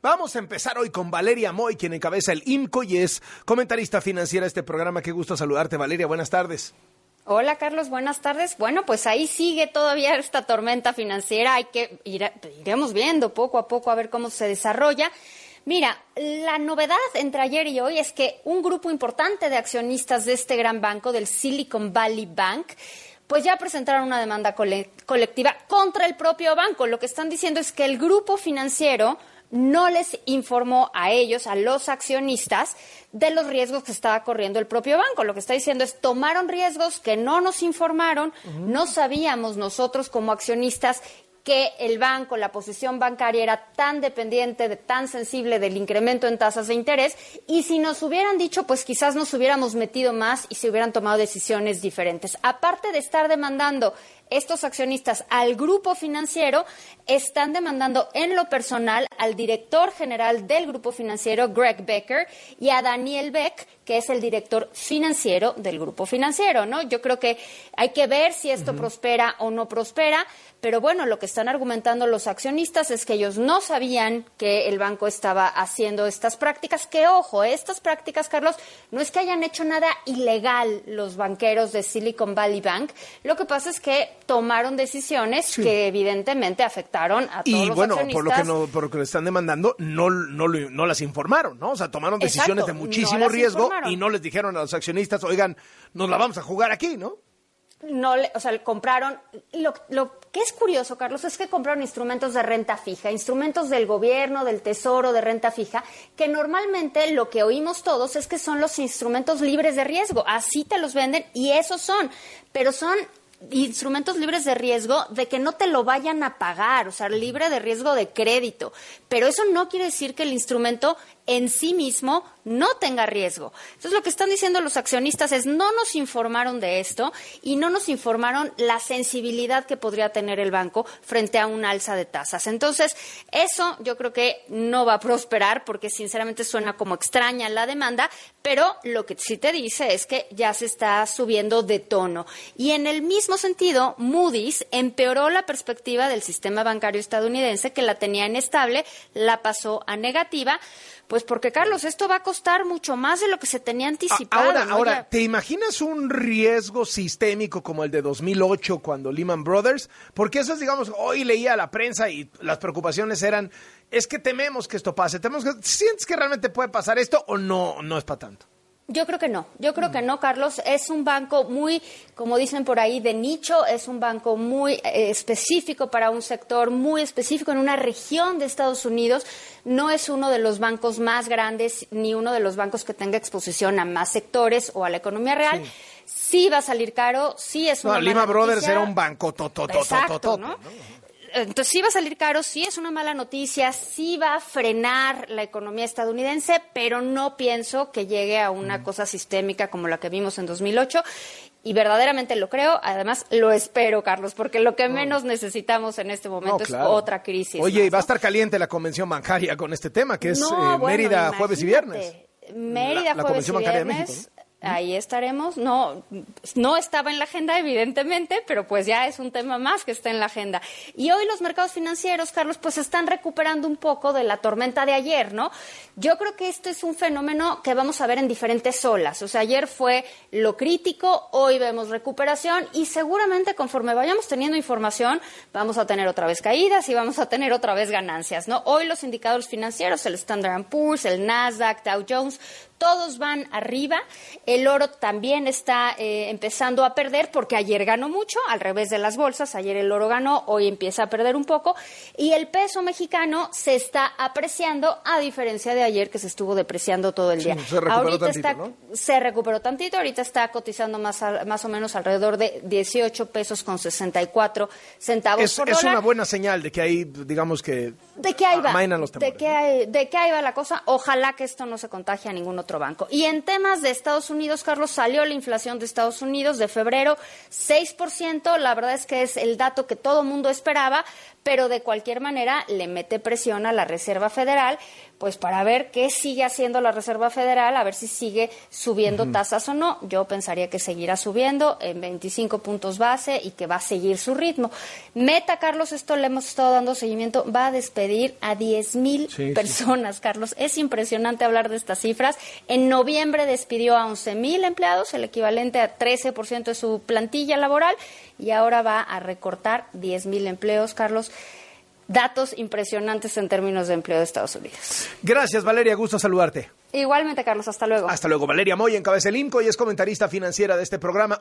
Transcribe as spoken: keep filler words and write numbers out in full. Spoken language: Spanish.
Vamos a empezar hoy con Valeria Moy, quien encabeza el I M C O y es comentarista financiera de este programa. Qué gusto saludarte, Valeria. Buenas tardes. Hola, Carlos. Buenas tardes. Bueno, pues ahí sigue todavía esta tormenta financiera. Hay que ir, iremos viendo poco a poco a ver cómo se desarrolla. Mira, la novedad entre ayer y hoy es que un grupo importante de accionistas de este gran banco, del Silicon Valley Bank, pues ya presentaron una demanda cole- colectiva contra el propio banco. Lo que están diciendo es que el grupo financiero no les informó a ellos, a los accionistas, de los riesgos que estaba corriendo el propio banco. Lo que está diciendo es, tomaron riesgos que no nos informaron, uh-huh. no sabíamos nosotros como accionistas que el banco, la posición bancaria era tan dependiente, de, tan sensible del incremento en tasas de interés, y si nos hubieran dicho, pues quizás nos hubiéramos metido más y se hubieran tomado decisiones diferentes. Aparte de estar demandando estos accionistas al grupo financiero, están demandando en lo personal al director general del grupo financiero, Greg Becker, y a Daniel Beck, que es el director financiero del grupo financiero, ¿no? Yo creo que hay que ver si esto uh-huh. prospera o no prospera, pero bueno, lo que están argumentando los accionistas es que ellos no sabían que el banco estaba haciendo estas prácticas, que ojo, estas prácticas, Carlos, no es que hayan hecho nada ilegal los banqueros de Silicon Valley Bank, lo que pasa es que tomaron decisiones sí. que evidentemente afectaron a todos y los bueno, accionistas. por lo que no, por lo que le están demandando, no, no, no las informaron, ¿no? O sea, tomaron decisiones Exacto, de muchísimo no riesgo informaron. Y no les dijeron a los accionistas, oigan, nos la vamos a jugar aquí, ¿no? No, o sea, compraron. Lo, lo que es curioso, Carlos, es que compraron instrumentos de renta fija, instrumentos del gobierno, del tesoro, de renta fija, que normalmente lo que oímos todos es que son los instrumentos libres de riesgo. Así te los venden y esos son, pero son instrumentos libres de riesgo de que no te lo vayan a pagar, o sea, libre de riesgo de crédito. Pero eso no quiere decir que el instrumento en sí mismo no tenga riesgo. Entonces, lo que están diciendo los accionistas es no nos informaron de esto y no nos informaron la sensibilidad que podría tener el banco frente a un alza de tasas. Entonces, eso yo creo que no va a prosperar porque sinceramente suena como extraña la demanda, pero lo que sí te dice es que ya se está subiendo de tono. Y en el mismo sentido, Moody's empeoró la perspectiva del sistema bancario estadounidense, que la tenía inestable, la pasó a negativa. Pues porque, Carlos, esto va a costar mucho más de lo que se tenía anticipado. Ahora, ¿no? ahora, Ya... ¿te imaginas un riesgo sistémico como el de dos mil ocho cuando Lehman Brothers? Porque eso es, digamos, hoy leía la prensa y las preocupaciones eran, es que tememos que esto pase. Tememos que, ¿sientes que realmente puede pasar esto o no, no es para tanto? Yo creo que no, yo creo que no, Carlos. Es un banco muy, como dicen por ahí, de nicho, es un banco muy eh, específico para un sector, muy específico en una región de Estados Unidos. No es uno de los bancos más grandes, ni uno de los bancos que tenga exposición a más sectores o a la economía real. Sí, sí va a salir caro, sí es una no, mala Lehman Brothers noticia. Era un banco totototototote. Exacto, ¿no? ¿no? Entonces sí va a salir caro, sí es una mala noticia, sí va a frenar la economía estadounidense, pero no pienso que llegue a una mm. cosa sistémica como la que vimos en dos mil ocho. Y verdaderamente lo creo, además lo espero, Carlos, porque lo que menos no. necesitamos en este momento no, claro. es otra crisis. Oye, más, y va ¿no? a estar caliente la convención bancaria con este tema, que es no, eh, bueno, Mérida imagínate. jueves y viernes. Mérida la, la jueves y bancaria viernes. De México, ¿no? Ahí estaremos. No, no estaba en la agenda, evidentemente, pero pues ya es un tema más que está en la agenda. Y hoy los mercados financieros, Carlos, pues están recuperando un poco de la tormenta de ayer, ¿no? Yo creo que esto es un fenómeno que vamos a ver en diferentes olas. O sea, ayer fue lo crítico, hoy vemos recuperación y seguramente conforme vayamos teniendo información, vamos a tener otra vez caídas y vamos a tener otra vez ganancias, ¿no? Hoy los indicadores financieros, el Standard and Poor's, el Nasdaq, Dow Jones, todos van arriba. El oro también está eh, empezando a perder porque ayer ganó mucho, al revés de las bolsas. Ayer el oro ganó, hoy empieza a perder un poco. Y el peso mexicano se está apreciando, a diferencia de ayer que se estuvo depreciando todo el día. Sí, se recuperó ahorita tantito, está, ¿no? Se recuperó tantito, ahorita está cotizando más, a, más o menos alrededor de dieciocho pesos con sesenta y cuatro centavos es, por es dólar. Es una buena señal de que ahí, digamos que... ¿De qué ahí va? Los temores, ¿De qué hay, de qué ahí va la cosa? Ojalá que esto no se contagie a ningún otro banco. Y en temas de Estados Unidos, Carlos, salió la inflación de Estados Unidos de febrero, seis por ciento. La verdad es que es el dato que todo mundo esperaba, pero de cualquier manera le mete presión a la Reserva Federal, pues para ver qué sigue haciendo la Reserva Federal, a ver si sigue subiendo uh-huh. tasas o no. Yo pensaría que seguirá subiendo en veinticinco puntos base y que va a seguir su ritmo. Meta, Carlos, esto le hemos estado dando seguimiento, va a despedir a diez mil sí, personas, sí. Carlos. Es impresionante hablar de estas cifras. En noviembre despidió a once mil empleados, el equivalente a trece por ciento de su plantilla laboral, y ahora va a recortar diez mil empleos, Carlos. Datos impresionantes en términos de empleo de Estados Unidos. Gracias, Valeria. Gusto saludarte. Igualmente, Carlos. Hasta luego. Hasta luego. Valeria Moya encabeza el INCO y es comentarista financiera de este programa.